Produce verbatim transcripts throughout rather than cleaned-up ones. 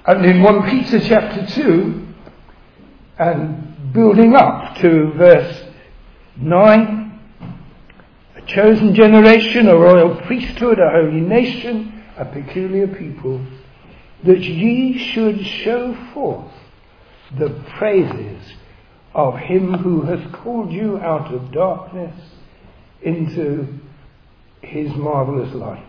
And in First Peter chapter two, and building up to verse nine, a chosen generation, a royal priesthood, a holy nation, a peculiar people, that ye should show forth the praises of him who hath called you out of darkness into his marvellous light.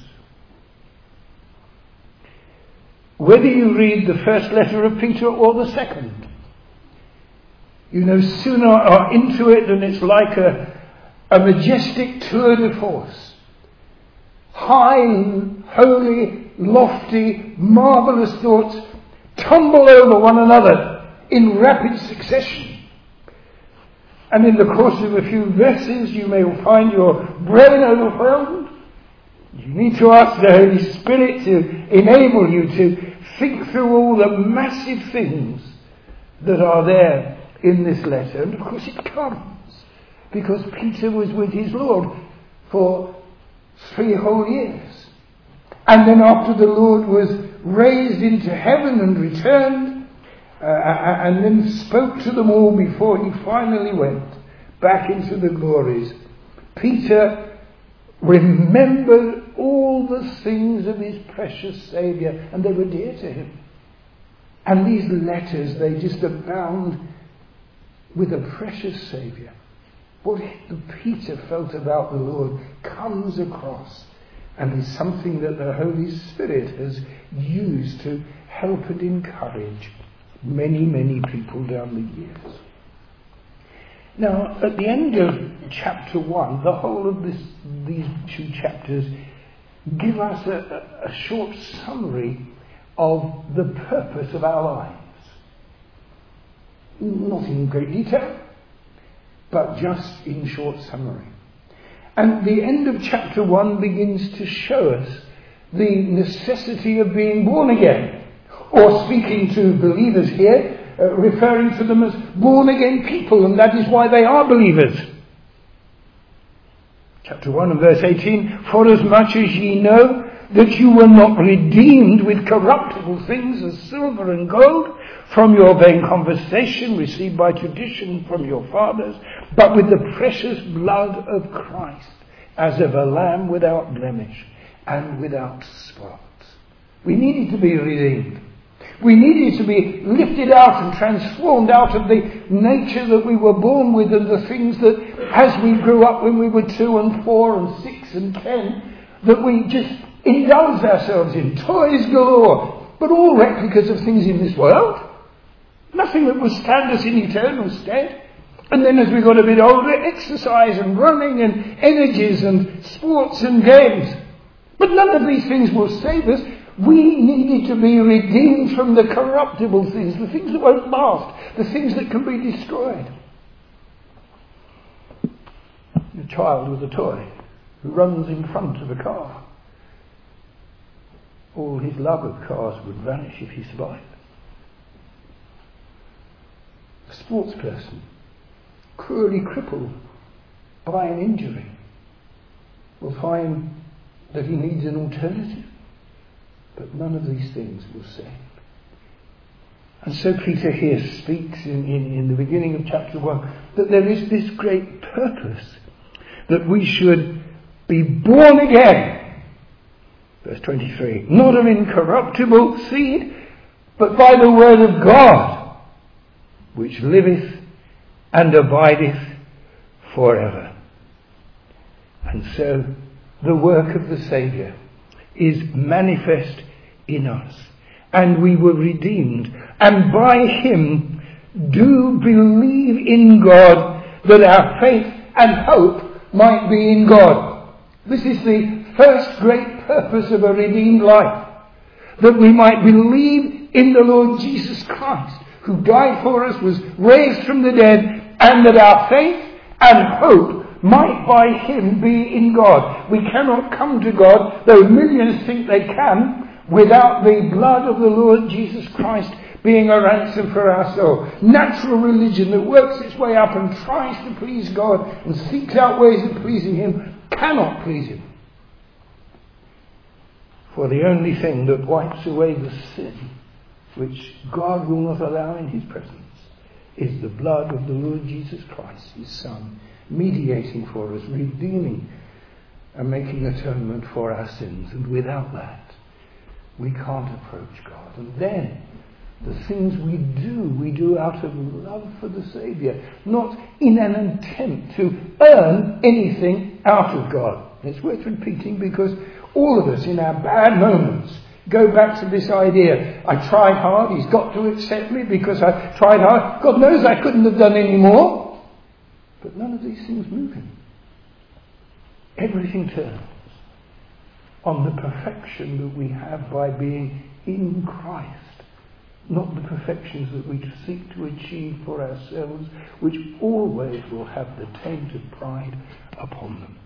Whether you read the first letter of Peter or the second, you no sooner are into it than it's like a, a majestic tour de force. High, holy, lofty, marvellous thoughts tumble over one another in rapid succession. And in the course of a few verses you may find your brain overwhelmed. You need to ask the Holy Spirit to enable you to think through all the massive things that are there in this letter. And of course it comes because Peter was with his Lord for three whole years. And then after the Lord was raised into heaven and returned, uh, and then spoke to them all before he finally went back into the glories, Peter remembered all the things of his precious Saviour, and they were dear to him. And these letters, they just abound with a precious Saviour. What Peter felt about the Lord comes across and is something that the Holy Spirit has used to help and encourage many, many people down the years. Now, at the end of chapter one, the whole of this, these two chapters give us a, a short summary of the purpose of our lives. Not in great detail, but just in short summary. And the end of chapter one begins to show us the necessity of being born again. Or speaking to believers here, uh, referring to them as born again people, and that is why they are believers. Chapter one and verse eighteen, for as much as ye know that you were not redeemed with corruptible things as silver and gold from your vain conversation received by tradition from your fathers, but with the precious blood of Christ, as of a lamb without blemish and without spot. We needed to be redeemed. We needed to be lifted out and transformed out of the nature that we were born with and the things that, as we grew up when we were two and four and six and ten, that we just indulged ourselves in. Toys galore, but all replicas of things in this world. Nothing that would stand us in eternal stead. And then as we got a bit older, exercise and running and energies and sports and games. But none of these things will save us. We needed to be redeemed from the corruptible things, the things that won't last, the things that can be destroyed. A child with a toy who runs in front of a car. All his love of cars would vanish if he survived. A sports person, cruelly crippled by an injury, will find that he needs an alternative. But none of these things will save. And so Peter here speaks in, in, in the beginning of chapter one that there is this great purpose that we should be born again. Verse twenty-three. Not of incorruptible seed, but by the word of God, which liveth and abideth forever. And so the work of the Saviour is manifest in us, and we were redeemed, and by him do believe in God, that our faith and hope might be in God. This is the first great purpose of a redeemed life, that we might believe in the Lord Jesus Christ, who died for us, was raised from the dead, and that our faith and hope might by him be in God. We cannot come to God, though millions think they can, without the blood of the Lord Jesus Christ being a ransom for our soul. Natural religion that works its way up and tries to please God and seeks out ways of pleasing him cannot please him. For the only thing that wipes away the sin which God will not allow in his presence, is the blood of the Lord Jesus Christ, his Son, mediating for us, redeeming and making atonement for our sins. And without that, we can't approach God. And then, the things we do, we do out of love for the Saviour, not in an attempt to earn anything out of God. It's worth repeating because all of us in our bad moments go back to this idea. I tried hard, he's got to accept me because I tried hard. God knows I couldn't have done any more. But none of these things move him. Everything turns on the perfection that we have by being in Christ. Not the perfections that we seek to achieve for ourselves, which always will have the taint of pride upon them.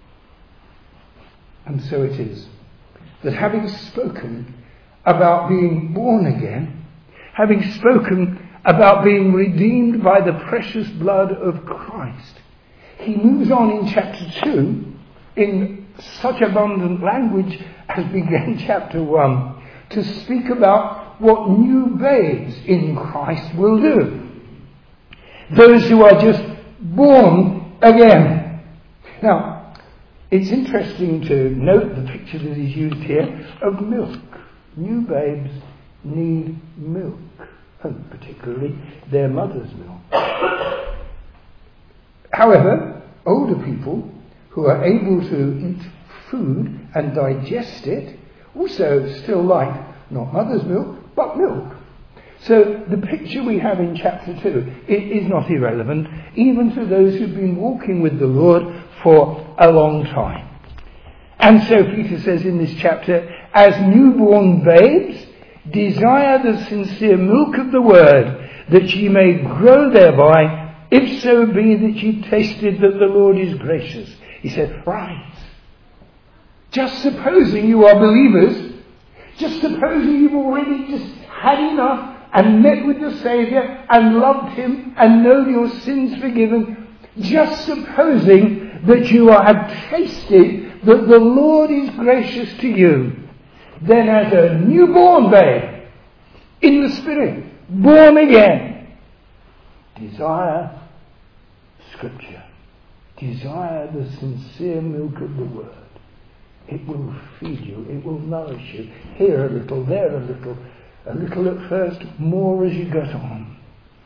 And so it is that having spoken about being born again, having spoken about being redeemed by the precious blood of Christ, he moves on in chapter two in such abundant language as began chapter one to speak about what new babes in Christ will do. Those who are just born again. Now, it's interesting to note the picture that is used here of milk. New babes need milk, and particularly their mother's milk. However, older people who are able to eat food and digest it also still like not mother's milk, but milk. So the picture we have in chapter two it is not irrelevant even to those who've been walking with the Lord for a long time. And so Peter says in this chapter, as newborn babes, desire the sincere milk of the word, that ye may grow thereby, if so be that ye tasted that the Lord is gracious. He said, right, just supposing you are believers, just supposing you've already just had enough and met with the Saviour and loved him and known your sins forgiven, just supposing that you have tasted that the Lord is gracious to you, then as a newborn babe in the Spirit, born again, desire Scripture, desire the sincere milk of the Word. It will feed you, it will nourish you, here a little, there a little, a little at first, more as you get on.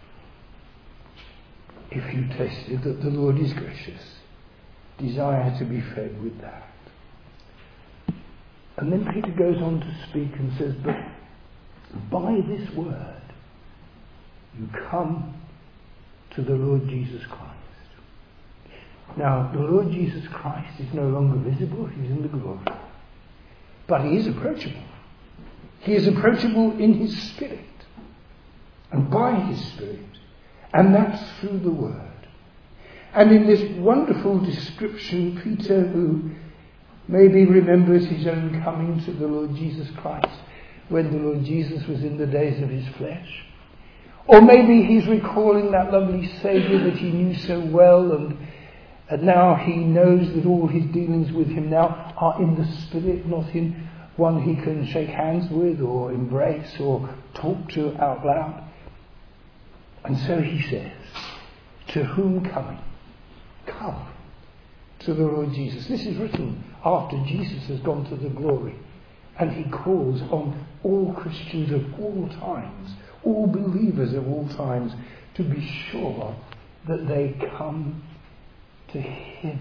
If you tasted that the Lord is gracious, desire to be fed with that. And then Peter goes on to speak and says, but by this word you come to the Lord Jesus Christ. Now, the Lord Jesus Christ is no longer visible, he's in the glory. But he is approachable. He is approachable in his Spirit and by his Spirit. And that's through the Word. And in this wonderful description, Peter, who maybe remembers his own coming to the Lord Jesus Christ when the Lord Jesus was in the days of his flesh, or maybe he's recalling that lovely Saviour that he knew so well, and, and now he knows that all his dealings with him now are in the Spirit, not in one he can shake hands with or embrace or talk to out loud. And so he says, to whom coming? Come to the Lord Jesus. This is written after Jesus has gone to the glory, and he calls on all Christians of all times, all believers of all times, to be sure that they come to him.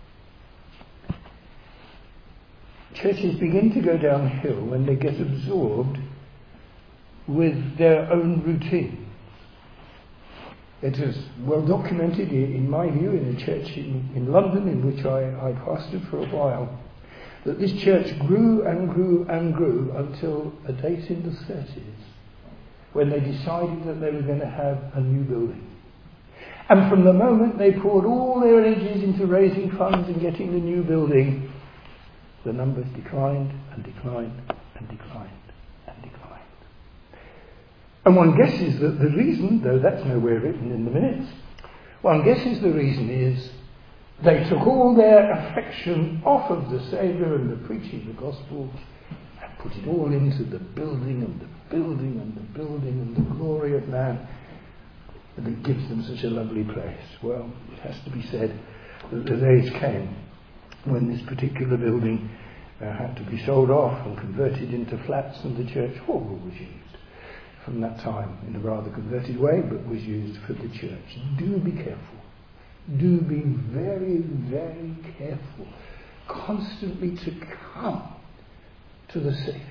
Churches begin to go downhill when they get absorbed with their own routine. It is well documented, in my view, in a church in, in London in which I, I pastored for a while, that this church grew and grew and grew until a date in the thirties, when they decided that they were going to have a new building. And from the moment they poured all their energies into raising funds and getting the new building, the numbers declined and declined and declined. And one guesses that the reason, though that's nowhere written in the minutes, one guesses the reason is they took all their affection off of the Saviour and the preaching of the gospel and put it all into the building and the building and the building and the glory of man, and it gives them such a lovely place. Well, it has to be said that the days came when this particular building uh, had to be sold off and converted into flats, and the church hall was used from that time in a rather converted way, but was used for the church. Do be careful. Do be very, very careful constantly to come to the Saviour.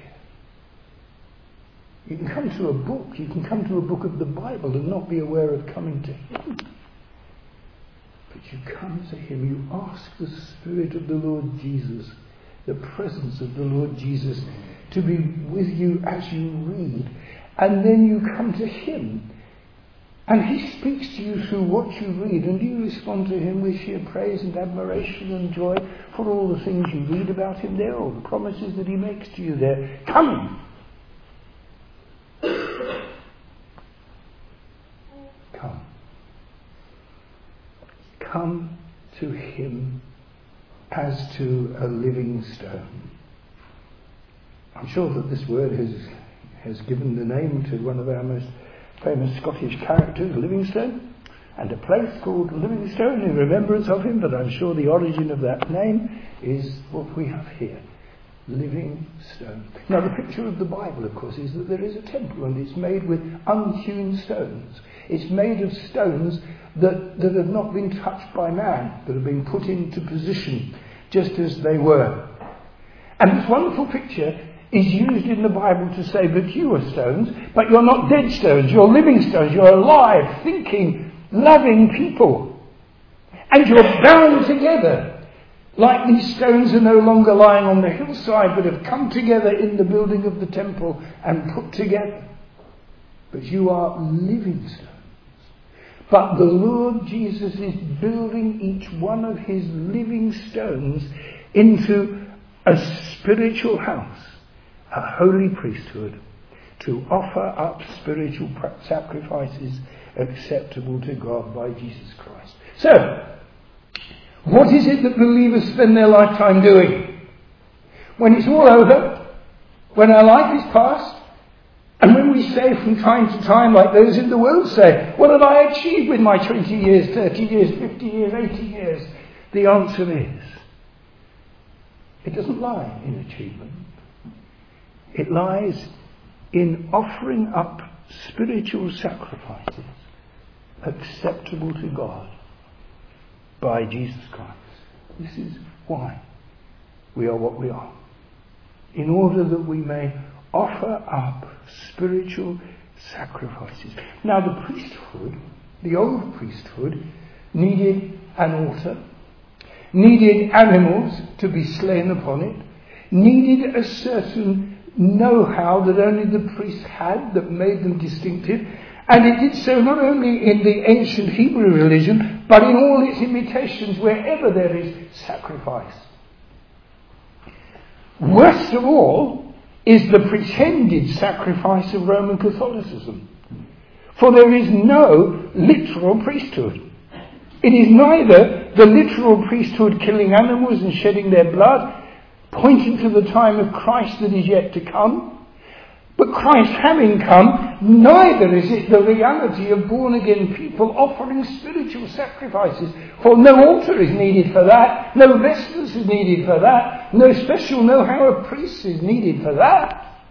You can come to a book, you can come to a book of the Bible and not be aware of coming to Him. But you come to Him, you ask the Spirit of the Lord Jesus, the presence of the Lord Jesus, to be with you as you read. And then you come to Him. And He speaks to you through what you read. And you respond to Him with sheer praise and admiration and joy for all the things you read about Him there, all the promises that He makes to you there. Come! Come. Come to Him as to a living stone. I'm sure that this word has, has given the name to one of our most famous Scottish characters, Livingstone, and a place called Livingstone in remembrance of him, but I'm sure the origin of that name is what we have here. Living stone. Now the picture of the Bible, of course, is that there is a temple and it's made with unhewn stones. It's made of stones that, that have not been touched by man, that have been put into position just as they were. And this wonderful picture is used in the Bible to say that you are stones, but you're not dead stones, you're living stones, you're alive, thinking, loving people. And you're bound together. Like these stones are no longer lying on the hillside, but have come together in the building of the temple and put together. But you are living stones. But the Lord Jesus is building each one of His living stones into a spiritual house, a holy priesthood, to offer up spiritual sacrifices acceptable to God by Jesus Christ. So, what is it that believers spend their lifetime doing? When it's all over, when our life is past, and when we say from time to time, like those in the world say, what have I achieved with my twenty years, thirty years, fifty years, eighty years? The answer is, it doesn't lie in achievement. It lies in offering up spiritual sacrifices acceptable to God by Jesus Christ. This is why we are what we are. In order that we may offer up spiritual sacrifices. Now the priesthood, the old priesthood, needed an altar, needed animals to be slain upon it, needed a certain know-how that only the priests had that made them distinctive, and it did so not only in the ancient Hebrew religion, but in all its imitations wherever there is sacrifice. Worst of all is the pretended sacrifice of Roman Catholicism. For there is no literal priesthood. It is neither the literal priesthood killing animals and shedding their blood, pointing to the time of Christ that is yet to come. But Christ having come, neither is it the reality of born-again people offering spiritual sacrifices. For no altar is needed for that, no vestments is needed for that, no special know-how of priests is needed for that.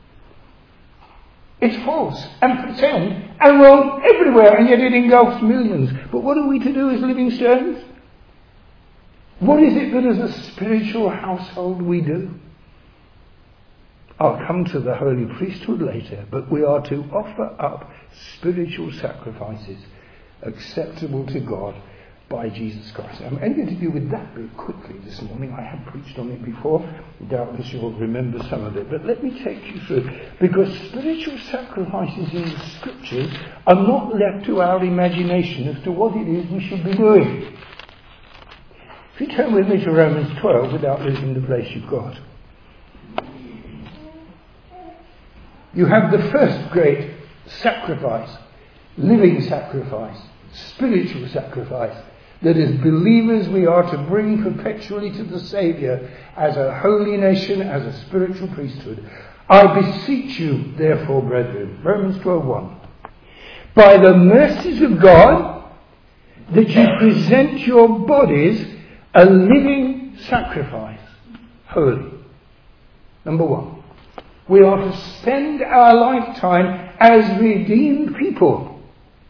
It's false and pretend and wrong everywhere, and yet it engulfs millions. But what are we to do as living stones? What is it that as a spiritual household we do? I'll come to the holy priesthood later, but we are to offer up spiritual sacrifices acceptable to God by Jesus Christ. I'm only going to deal with that bit quickly this morning. I have preached on it before. Doubtless you'll remember some of it. But let me take you through, because spiritual sacrifices in the Scriptures are not left to our imagination as to what it is we should be doing. If you turn with me to Romans twelve, without losing the place you've got, you have the first great sacrifice, living sacrifice, spiritual sacrifice that as believers we are to bring perpetually to the Saviour as a holy nation, as a spiritual priesthood. I beseech you, therefore, brethren, Romans twelve one, by the mercies of God, that you present your bodies a living sacrifice, holy. Number one, we are to spend our lifetime as redeemed people,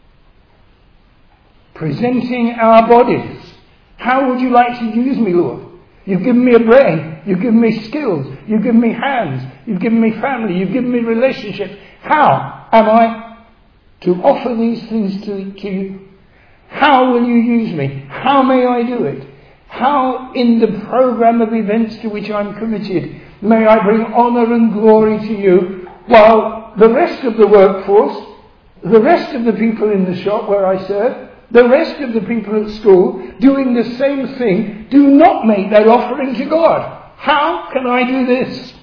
presenting our bodies. How would you like to use me, Lord? You've given me a brain, you've given me skills, you've given me hands, you've given me family, you've given me relationships. How am I to offer these things to, to you? How will you use me? How may I do it? How in the program of events to which I'm committed may I bring honour and glory to you, while the rest of the workforce, the rest of the people in the shop where I serve, the rest of the people at school doing the same thing do not make that offering to God? How can I do this?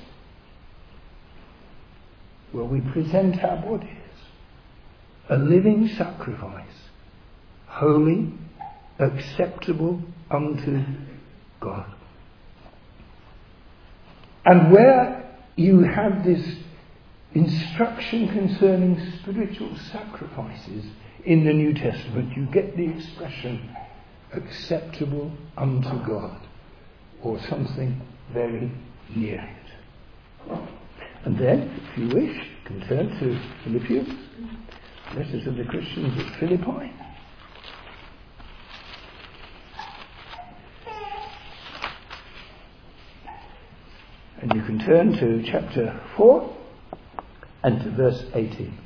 Well, we present our bodies a living sacrifice, holy, acceptable unto God. And where you have this instruction concerning spiritual sacrifices in the New Testament, you get the expression acceptable unto God, or something very near it. And then, if you wish, you can turn to Philippians, letters of the Christians at Philippi. And you can turn to chapter four and to verse eighteen.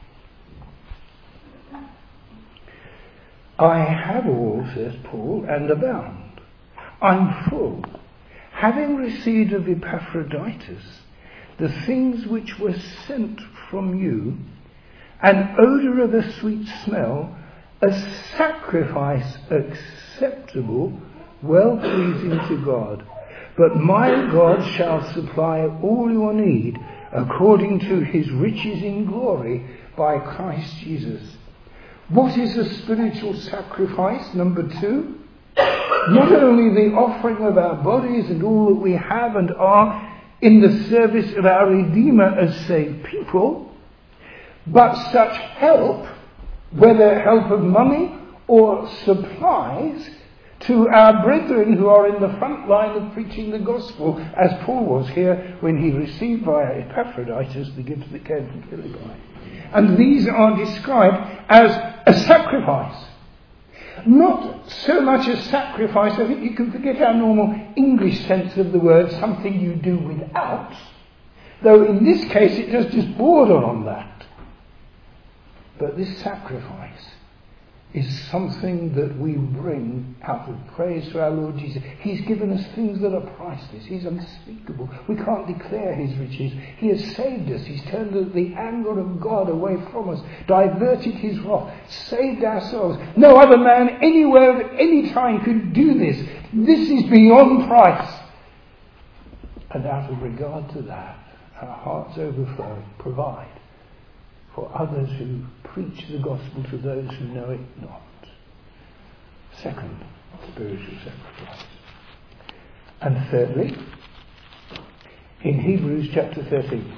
I have all, says Paul, and abound. I'm full, having received of Epaphroditus the things which were sent from you, an odour of a sweet smell, a sacrifice acceptable, well-pleasing to God. But my God shall supply all your need according to his riches in glory by Christ Jesus. What is a spiritual sacrifice? Number two, not only the offering of our bodies and all that we have and are in the service of our Redeemer as saved people, but such help, whether help of money or supplies, to our brethren who are in the front line of preaching the gospel, as Paul was here when he received via Epaphroditus the gifts that came from Philippi. And these are described as a sacrifice. Not so much a sacrifice, I think you can forget our normal English sense of the word, something you do without, though in this case it does just border on that. But this sacrifice is something that we bring out of praise to our Lord Jesus. He's given us things that are priceless. He's unspeakable. We can't declare his riches. He has saved us. He's turned the anger of God away from us, diverted his wrath, saved our souls. No other man anywhere at any time could do this. This is beyond price. And out of regard to that, our hearts overflowing provide for others who preach the gospel to those who know it not. Second, spiritual sacrifice. And thirdly, in Hebrews chapter thirteen.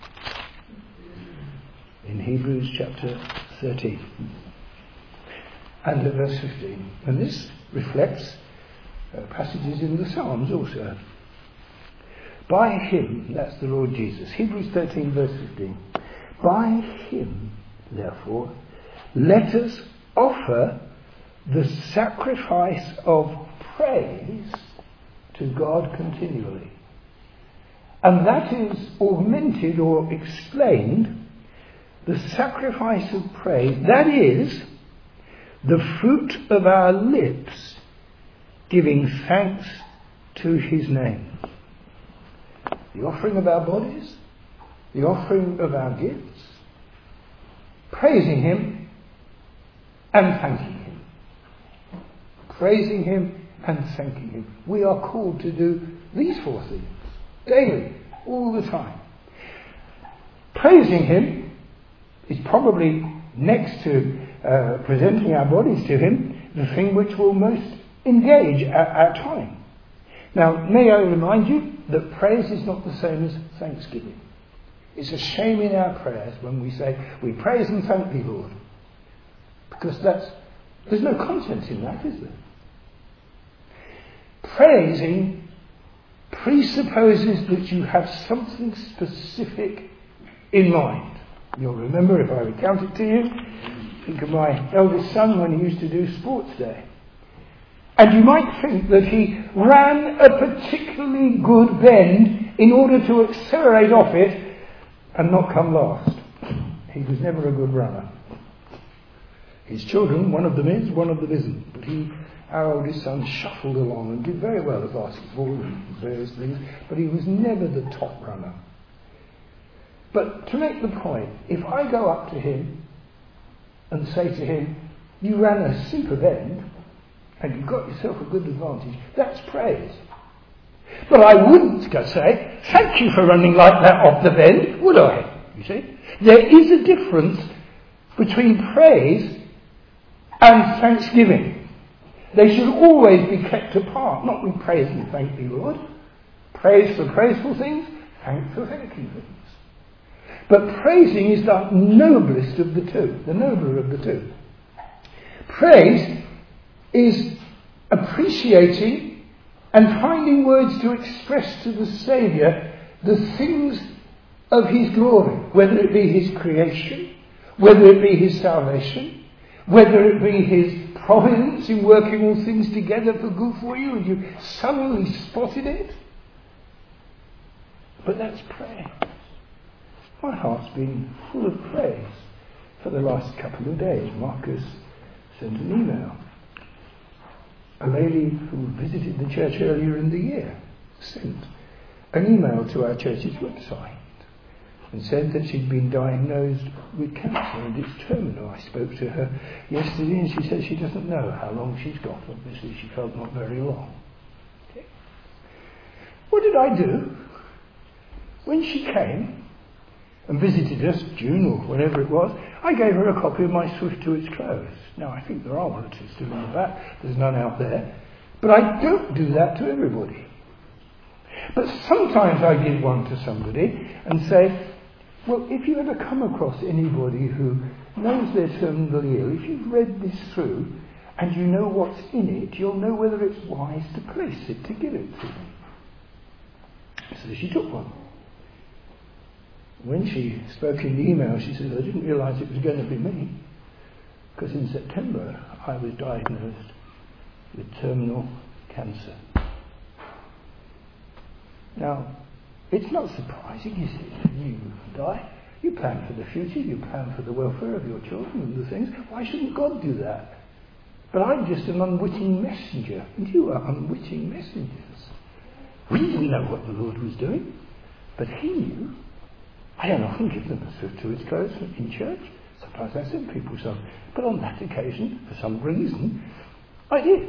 In Hebrews chapter thirteen. And at verse fifteen. And this reflects uh, passages in the Psalms also. By him, that's the Lord Jesus. Hebrews thirteen verse fifteen. By him, therefore, let us offer the sacrifice of praise to God continually. And that is augmented or explained, the sacrifice of praise, that is, the fruit of our lips giving thanks to his name. The offering of our bodies, the offering of our gifts, praising him and thanking him. Praising him and thanking him. We are called to do these four things daily, all the time. Praising him is probably next to uh, presenting our bodies to him, the thing which will most engage our, our time. Now, may I remind you that praise is not the same as thanksgiving. It's a shame in our prayers when we say, we praise and thank thee, Lord. Because that's, there's no content in that, is there? Praising presupposes that you have something specific in mind. You'll remember, if I recount it to you, think of my eldest son when he used to do sports day. And you might think that he ran a particularly good bend in order to accelerate off it and not come last. He was never a good runner. His children, one of them is, one of them isn't. But he, our oldest son, shuffled along and did very well at basketball and various things, but he was never the top runner. But to make the point, if I go up to him and say to him, you ran a super bend, and you got yourself a good advantage, that's praise. But I wouldn't go say, thank you for running like that off the bend, would I? You see? There is a difference between praise and thanksgiving. They should always be kept apart. Not we praise and thank thee, Lord. Praise for praiseful things, thanks for thanking things. But praising is the noblest of the two, the nobler of the two. Praise is appreciating and finding words to express to the Saviour the things of his glory, whether it be his creation, whether it be his salvation, whether it be his providence in working all things together for good for you and you suddenly spotted it. But that's prayer. My heart's been full of praise for the last couple of days. Marcus sent an email. A lady who visited the church earlier in the year sent an email to our church's website and said that she'd been diagnosed with cancer and it's terminal. I spoke to her yesterday and she said she doesn't know how long she's got. Obviously she felt not very long. Okay. What did I do? When she came and visited us, June or whatever it was, I gave her a copy of my Swift to its Close. Now, I think there are one or two still in the back. There's none out there. But I don't do that to everybody. But sometimes I give one to somebody and say, well, if you ever come across anybody who knows they're terminally ill, if you've read this through and you know what's in it, you'll know whether it's wise to place it, to give it to them. So she took one. When she spoke in the email, she said, I didn't realise it was going to be me, because in September I was diagnosed with terminal cancer. Now, it's not surprising, is it? You die, you plan for the future, you plan for the welfare of your children and the things. Why shouldn't God do that? But I'm just an unwitting messenger, and you are unwitting messengers. We didn't know what the Lord was doing, but he knew. I don't often give them a Swift to its Close in church. Sometimes I send people some. But on that occasion, for some reason, I did.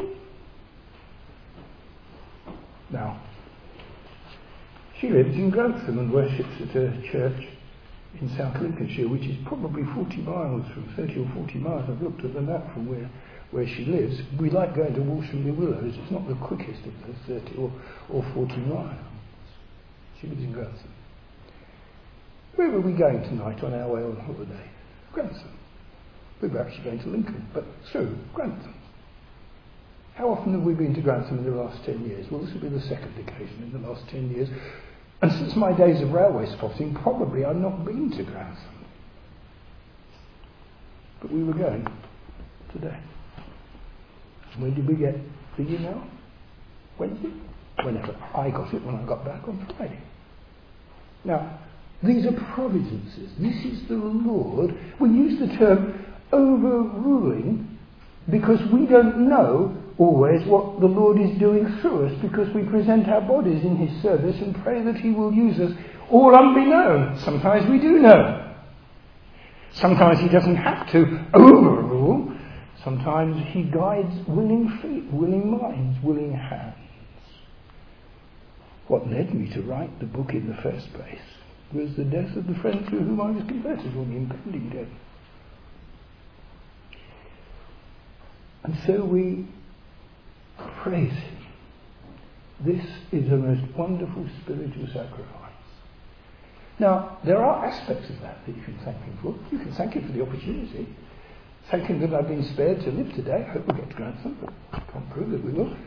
Now, she lives in Grantham and worships at a church in South Lincolnshire, which is probably forty miles from, thirty or forty miles. I've looked at the map from where, where she lives. We like going to Walshamley Willows. It's not the quickest of those thirty or, or forty miles. She lives in Grantham. Where were we going tonight on our way on holiday? Grantham. We were actually going to Lincoln, but through Grantham. How often have we been to Grantham in the last ten years? Well, this will be the second occasion in the last ten years. And since my days of railway spotting, probably I've not been to Grantham. But we were going today. When did we get the email? Wednesday? Whenever. I got it when I got back on Friday. Now, these are providences. This is the Lord. We use the term overruling because we don't know always what the Lord is doing through us, because we present our bodies in his service and pray that he will use us all unbeknown. Sometimes we do know. Sometimes he doesn't have to overrule. Sometimes he guides willing feet, willing minds, willing hands. What led me to write the book in the first place was the death of the friend through whom I was converted, or the impending death. And so we praise him. This is a most wonderful spiritual sacrifice. Now, there are aspects of that that you can thank him for. You can thank him for the opportunity. Thank him that I've been spared to live today. I hope we'll get to grandson, but I can't prove that we will.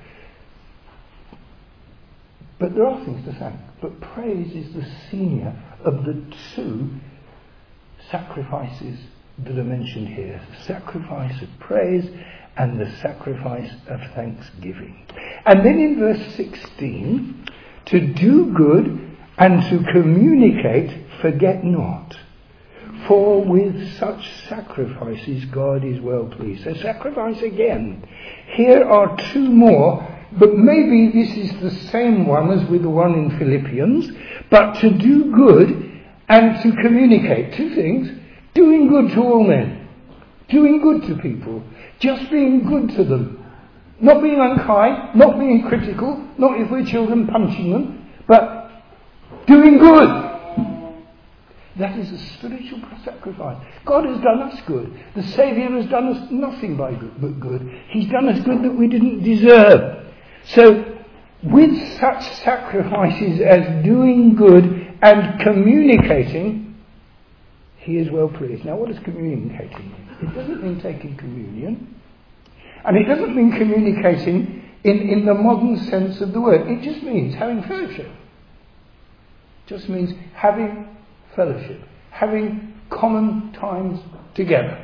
But there are things to thank. But praise is the senior of the two sacrifices that are mentioned here. The sacrifice of praise and the sacrifice of thanksgiving. And then in verse sixteen, to do good and to communicate, forget not. For with such sacrifices God is well pleased. So sacrifice again. Here are two more, but maybe this is the same one as with the one in Philippians. But to do good and to communicate. Two things. Doing good to all men. Doing good to people. Just being good to them. Not being unkind. Not being critical. Not if we're children punching them. But doing good. That is a spiritual sacrifice. God has done us good. The Saviour has done us nothing by good, but good. He's done us good that we didn't deserve. So, with such sacrifices as doing good and communicating, he is well pleased. Now, what does communicating mean? It doesn't mean taking communion. And it doesn't mean communicating in, in the modern sense of the word. It just means having fellowship. It just means having fellowship. Having common times together.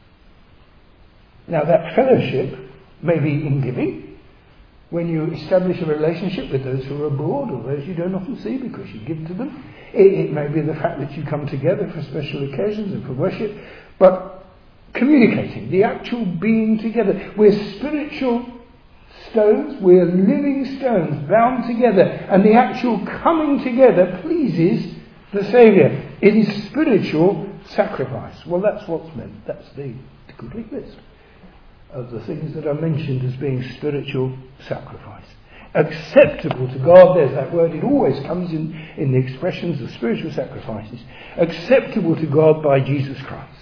Now, that fellowship may be in giving. When you establish a relationship with those who are abroad or those you don't often see because you give to them. It, it may be the fact that you come together for special occasions and for worship. But communicating, the actual being together. We're spiritual stones, we're living stones bound together. And the actual coming together pleases the Saviour. It is spiritual sacrifice. Well, that's what's meant. That's the, the complete list of the things that are mentioned as being spiritual sacrifice. Acceptable to God, there's that word, it always comes in, in the expressions of spiritual sacrifices. Acceptable to God by Jesus Christ.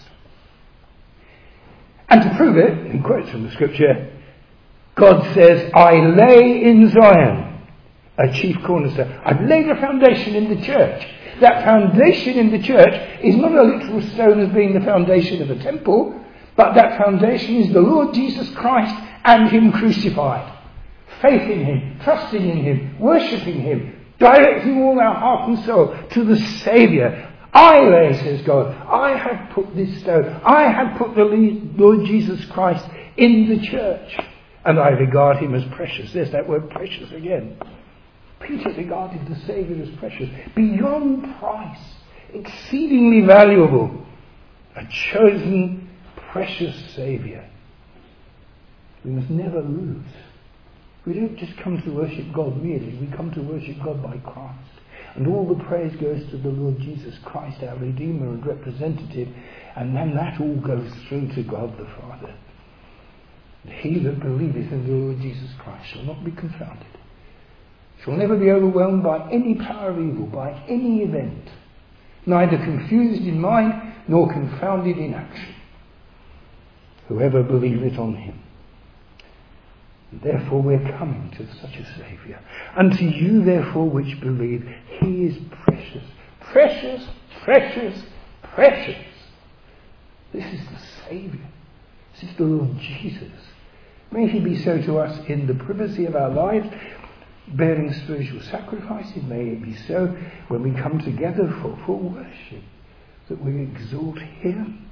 And to prove it, in quotes from the scripture, God says, I lay in Zion a chief cornerstone. I've laid a foundation in the church. That foundation in the church is not a literal stone as being the foundation of a temple, but that foundation is the Lord Jesus Christ and him crucified. Faith in him, trusting in him, worshipping him, directing all our heart and soul to the Saviour. I lay, says God, I have put this stone, I have put the Lord Jesus Christ in the church, and I regard him as precious. There's that word precious again. Peter regarded the Saviour as precious, beyond price, exceedingly valuable, a chosen, precious Saviour. We must never lose. We don't just come to worship God merely, we come to worship God by Christ. And all the praise goes to the Lord Jesus Christ, our Redeemer and representative, and then that all goes through to God the Father. He that believeth in the Lord Jesus Christ shall not be confounded, shall never be overwhelmed by any power of evil, by any event, neither confused in mind nor confounded in action. Whoever believeth on him. Therefore we're coming to such a Saviour. Unto you therefore which believe, he is precious. Precious, precious, precious. This is the Saviour. This is the Lord Jesus. May he be so to us in the privacy of our lives, bearing spiritual sacrifices. May it be so when we come together for, for worship, that we exalt him.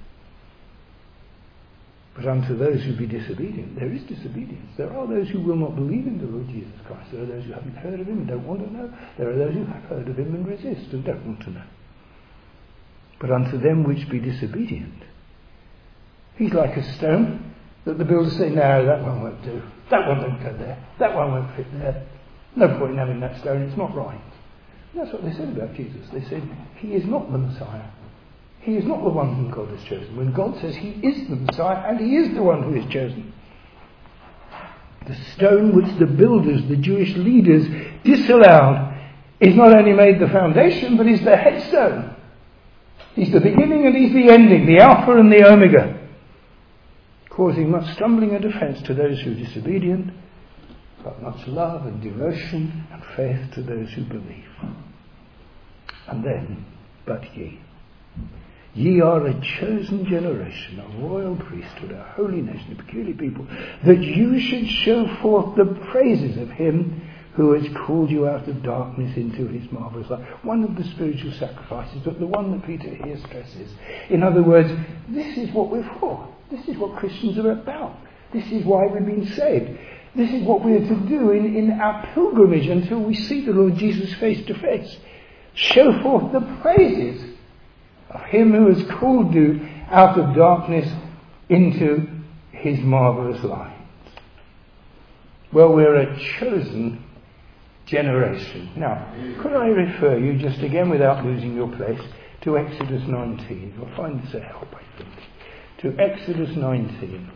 But unto those who be disobedient, there is disobedience. There are those who will not believe in the Lord Jesus Christ. There are those who haven't heard of him and don't want to know. There are those who have heard of him and resist and don't want to know. But unto them which be disobedient, he's like a stone that the builders say, no, that one won't do. That one won't go there. That one won't fit there. No point in having that stone, it's not right. And that's what they said about Jesus. They said, he is not the Messiah. He is not the one whom God has chosen. When God says he is the Messiah, and he is the one who is chosen. The stone which the builders, the Jewish leaders, disallowed is not only made the foundation, but is the headstone. He's the beginning and he's the ending, the Alpha and the Omega. causing much stumbling and offence to those who are disobedient, but much love and devotion and faith to those who believe. And then, but ye. Ye are a chosen generation, a royal priesthood, a holy nation, a peculiar people, that you should show forth the praises of him who has called you out of darkness into his marvellous light. One of the spiritual sacrifices, but the one that Peter here stresses. In other words, this is what we're for. This is what Christians are about. This is why we've been saved. This is what we're to do in, in our pilgrimage until we see the Lord Jesus face to face. Show forth the praises of him who has called you out of darkness into his marvellous light. Well, we're a chosen generation. Now, could I refer you just again, without losing your place, to Exodus nineteen? You'll find this a help, I think. To Exodus nineteen.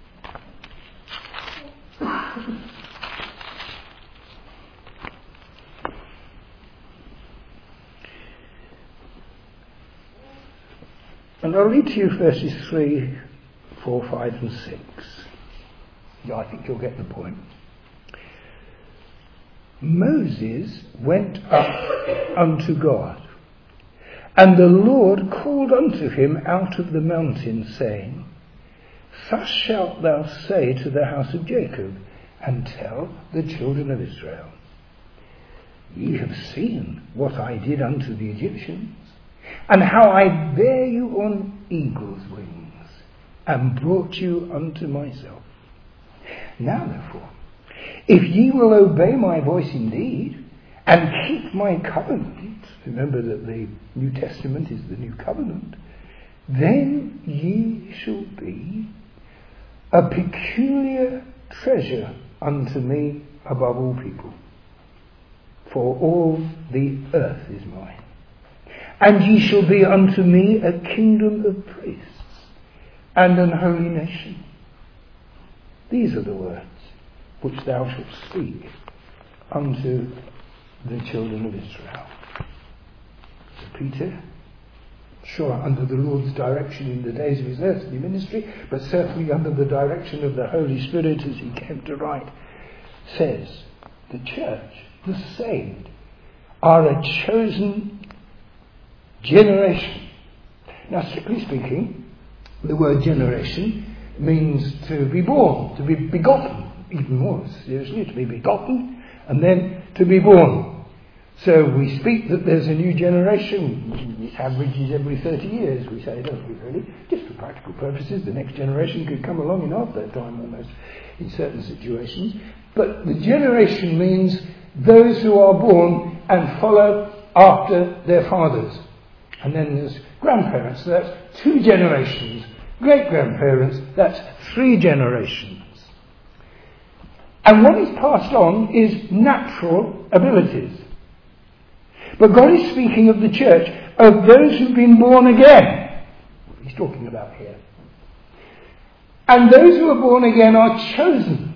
And I'll read to you verses three, four, five and six. Yeah, I think you'll get the point. Moses went up unto God, and the Lord called unto him out of the mountain, saying, Thus shalt thou say to the house of Jacob, and tell the children of Israel, Ye have seen what I did unto the Egyptians, and how I bare you on eagle's wings, and brought you unto myself. Now therefore, if ye will obey my voice indeed, and keep my covenant, remember that the New Testament is the new covenant, then ye shall be a peculiar treasure unto me above all people. For all the earth is mine. And ye shall be unto me a kingdom of priests, and an holy nation. These are the words which thou shalt speak unto the children of Israel. So Peter, sure, under the Lord's direction in the days of his earthly ministry, but certainly under the direction of the Holy Spirit as he came to write, says, the church, the saved, are a chosen generation. Now, strictly speaking, the word generation means to be born, to be begotten, even more seriously, to be begotten, and then to be born. So we speak that there's a new generation. It averages every thirty years, we say, don't we really? Just for practical purposes, the next generation could come along in half that time almost, in certain situations. But the generation means those who are born and follow after their fathers. And then there's grandparents, so that's two generations. Great-grandparents, that's three generations. And what is passed on is natural abilities. But God is speaking of the church, of those who've been born again. He's talking about here. And those who are born again are chosen.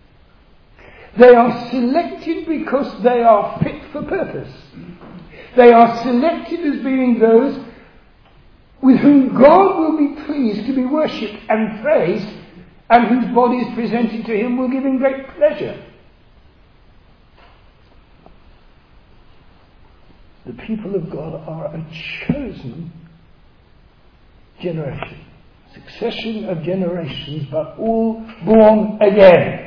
They are selected because they are fit for purpose. They are selected as being those with whom God will be pleased to be worshipped and praised, and whose bodies presented to him will give him great pleasure. The people of God are a chosen generation. Succession of generations, but all born again.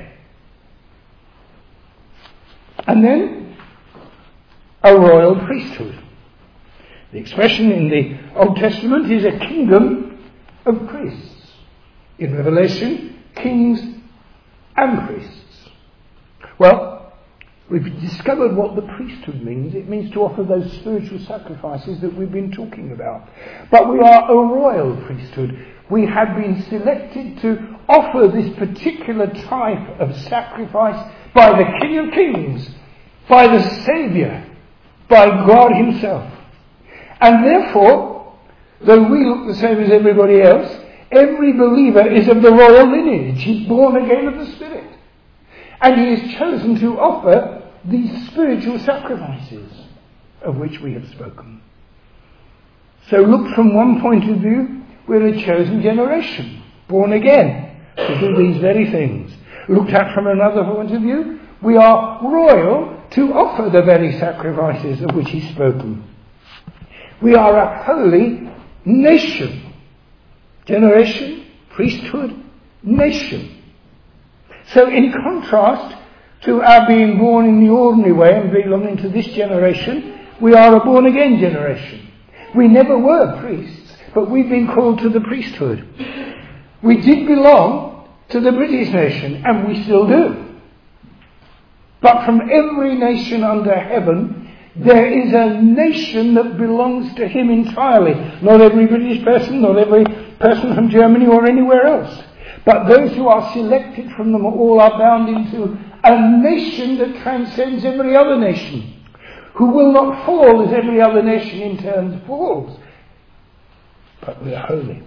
And then, a royal priesthood. The expression in the Old Testament is a kingdom of priests. In Revelation, kings and priests. Well, we've discovered what the priesthood means. It means to offer those spiritual sacrifices that we've been talking about. But we are a royal priesthood. We have been selected to offer this particular type of sacrifice by the King of Kings, by the Saviour, by God himself. And therefore, though we look the same as everybody else, every believer is of the royal lineage. He's born again of the Spirit. And he is chosen to offer these spiritual sacrifices of which we have spoken. So look from one point of view, we're a chosen generation, born again, to do these very things. Looked at from another point of view, we are royal to offer the very sacrifices of which he's spoken. We are a holy nation. Generation, priesthood, nation. So in contrast to our being born in the ordinary way and belonging to this generation, we are a born-again generation. We never were priests, but we've been called to the priesthood. We did belong to the British nation, and we still do. But from every nation under heaven, there is a nation that belongs to him entirely. Not every British person, not every person from Germany or anywhere else. But those who are selected from them all are bound into a nation that transcends every other nation, who will not fall as every other nation in turn falls. But we are holy.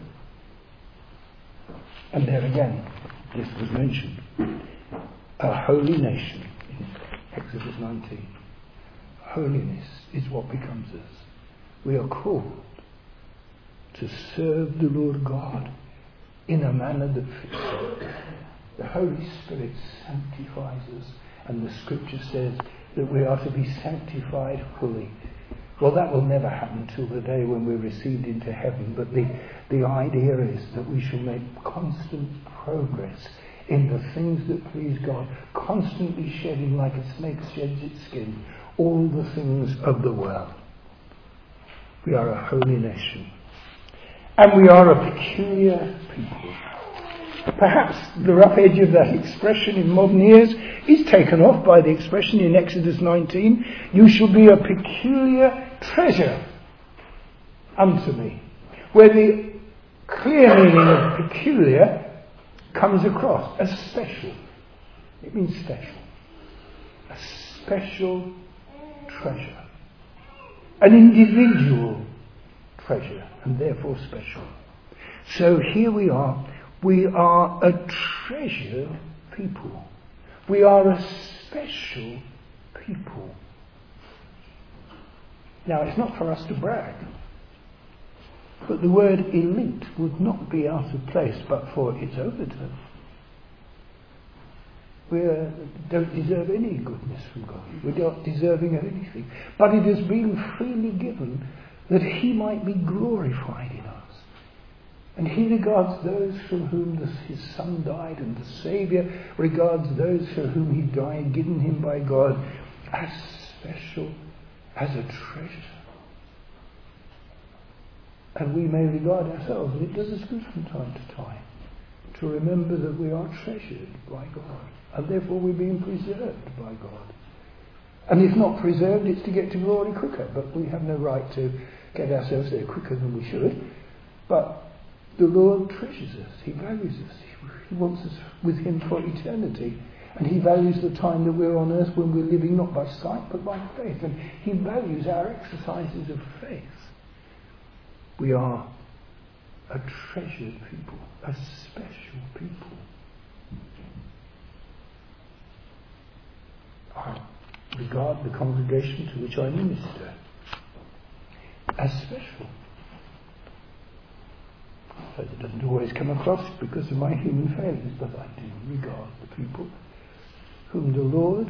And there again, this was mentioned. A holy nation in Exodus nineteen. Holiness is what becomes us. We are called to serve the Lord God in a manner that fits him. The Holy Spirit sanctifies us, and the Scripture says that we are to be sanctified fully. Well, that will never happen till the day when we're received into heaven, but the, the idea is that we shall make constant progress in the things that please God, constantly shedding like a snake sheds its skin, all the things of the world. We are a holy nation. And we are a peculiar people. Perhaps the rough edge of that expression in modern ears is taken off by the expression in Exodus nineteen, you shall be a peculiar treasure unto me, where the clear meaning of peculiar comes across as special. It means special. A special treasure. An individual treasure, and therefore special. So here we are. We are a treasured people. We are a special people. Now, it's not for us to brag, but the word elite would not be out of place but for its overtone. We uh, don't deserve any goodness from God. We're not deserving of anything. But it has been freely given that he might be glorified in us. And he regards those from whom the, his Son died, and the Saviour regards those for whom he died, given him by God, as special, as a treasure. And we may regard ourselves, and it does us good from time to time, to remember that we are treasured by God, and therefore we're being preserved by God. And if not preserved, it's to get to glory quicker, but we have no right to get ourselves there quicker than we should. But the Lord treasures us. He values us. He wants us with him for eternity. And he values the time that we're on earth when we're living not by sight but by faith. And he values our exercises of faith. We are a treasured people, a special people. I regard the congregation to which I minister as special. It doesn't always come across because of my human failures, but I do regard the people whom the Lord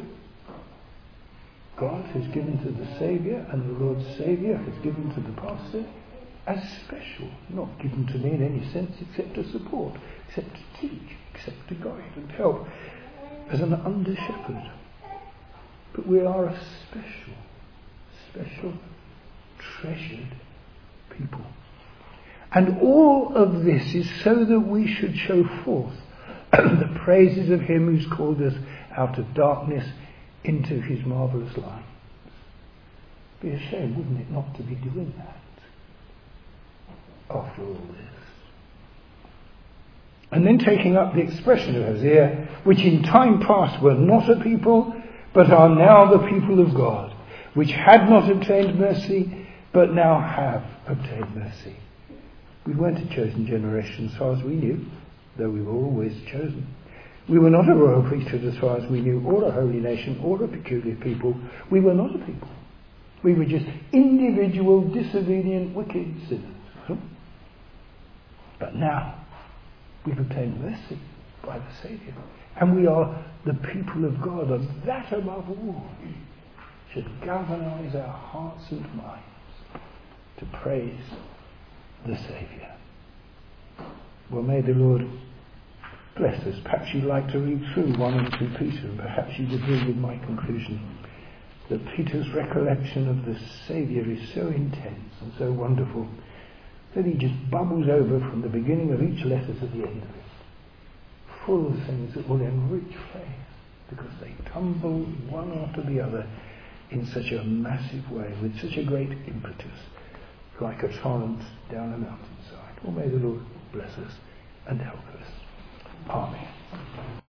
God has given to the Saviour, and the Lord's Saviour has given to the pastor, as special, not given to me in any sense except to support, except to teach, except to guide and help as an under shepherd. But we are a special, special, treasured people. And all of this is so that we should show forth the praises of him who's called us out of darkness into his marvellous light. Be a shame, wouldn't it, not to be doing that after all this. And then taking up the expression of Hosea, which in time past were not a people, but are now the people of God, which had not obtained mercy, but now have obtained mercy. We weren't a chosen generation as far as we knew, though we were always chosen. We were not a royal priesthood as far as we knew, or a holy nation, or a peculiar people. We were not a people. We were just individual, disobedient, wicked sinners. But now, we've obtained mercy. by the Saviour. And we are the people of God, and that above all should galvanise our hearts and minds to praise the Saviour. Well, may the Lord bless us. Perhaps you'd like to read through one and two Peter, and perhaps you'd agree with my conclusion that Peter's recollection of the Saviour is so intense and so wonderful that he just bubbles over from the beginning of each letter to the end of it, full of things that will enrich faith, because they tumble one after the other in such a massive way, with such a great impetus, like a torrent down a mountainside. Well, may the Lord bless us and help us. Amen.